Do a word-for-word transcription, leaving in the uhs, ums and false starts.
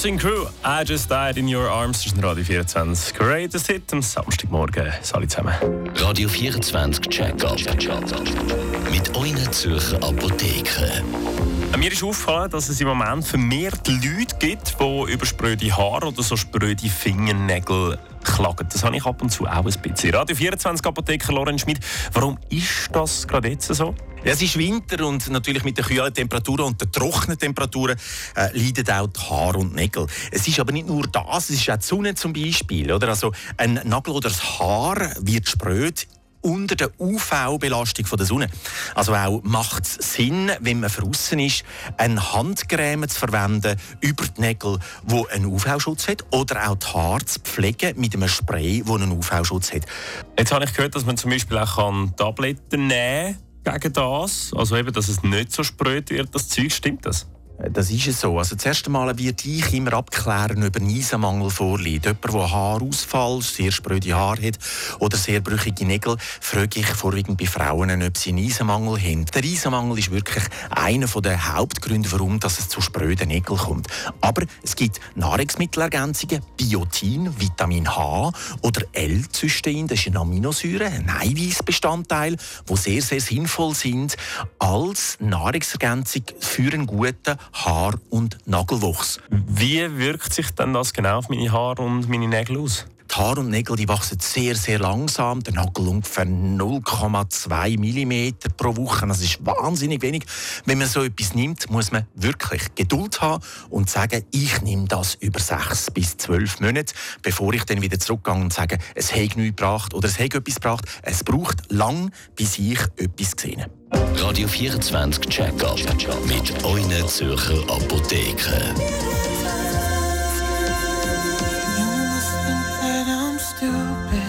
Cutting Crew, I Just Died in Your Arms. Das ist ein Radio vierundzwanzig Greatest Hit am Samstagmorgen. Alle zusammen. Radio vierundzwanzig Check-up. Mit euren Zürcher Apotheken. Mir ist aufgefallen, dass es im Moment vermehrt Leute gibt, die über spröde Haare oder so spröde Fingernägel klagen. Das habe ich ab und zu auch ein bisschen. Radio vierundzwanzig Apotheker Lorenz Schmid, warum ist das gerade jetzt so? Ja, es ist Winter und natürlich mit den kühlen Temperaturen und den trockenen Temperaturen äh, leiden auch die Haare und die Nägel. Es ist aber nicht nur das, es ist auch die Sonne zum Beispiel. Oder? Also ein Nagel oder das Haar wird spröd unter der U V-Belastung der Sonne. Also auch macht es Sinn, wenn man draussen ist, eine Handcreme zu verwenden über die Nägel, die einen U V-Schutz hat, oder auch die Haare zu pflegen mit einem Spray, das einen U V-Schutz hat. Jetzt habe ich gehört, dass man zum Beispiel auch Tabletten nehmen kann gegen das. Also eben, dass es nicht so spröd wird, das Zeug. Stimmt das? Das ist es so. Also zuerst einmal wird ich immer abklären, ob ein Eisenmangel vorliegt. Jemand, der Haarausfall, sehr spröde Haare hat oder sehr brüchige Nägel, frage ich vorwiegend bei Frauen, ob sie einen Eisenmangel haben. Der Eisenmangel ist wirklich einer der Hauptgründe, warum es zu spröden Nägeln kommt. Aber es gibt Nahrungsmittelergänzungen, Biotin, Vitamin H oder L-Cystein, das ist eine Aminosäure, ein Eiweißbestandteil, die sehr, sehr sinnvoll sind als Nahrungsergänzung für einen guten Haar- und Nagelwuchs. Wie wirkt sich denn das genau auf meine Haare und meine Nägel aus? Die Haare und Nägel die wachsen sehr, sehr langsam. Der Nagel ungefähr null Komma zwei Millimeter pro Woche. Das ist wahnsinnig wenig. Wenn man so etwas nimmt, muss man wirklich Geduld haben und sagen, ich nehme das über sechs bis zwölf Monate, bevor ich dann wieder zurückgehe und sage, es hat nichts gebracht oder es hat etwas gebracht. Es braucht lang, bis ich etwas gesehen habe. Radio vierundzwanzig Check-up mit euren Zürcher Apotheken.